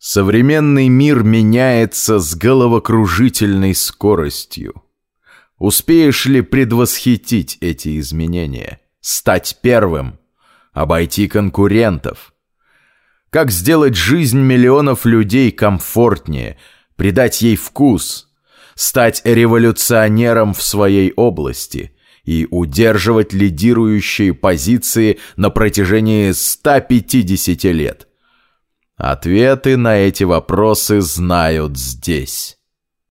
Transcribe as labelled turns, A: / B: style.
A: Современный мир меняется с головокружительной скоростью. Успеешь ли предвосхитить эти изменения? Стать первым? Обойти конкурентов? Как сделать жизнь миллионов людей комфортнее, придать ей вкус, стать революционером в своей области и удерживать лидирующие позиции на протяжении 150 лет? Ответы на эти вопросы знают здесь.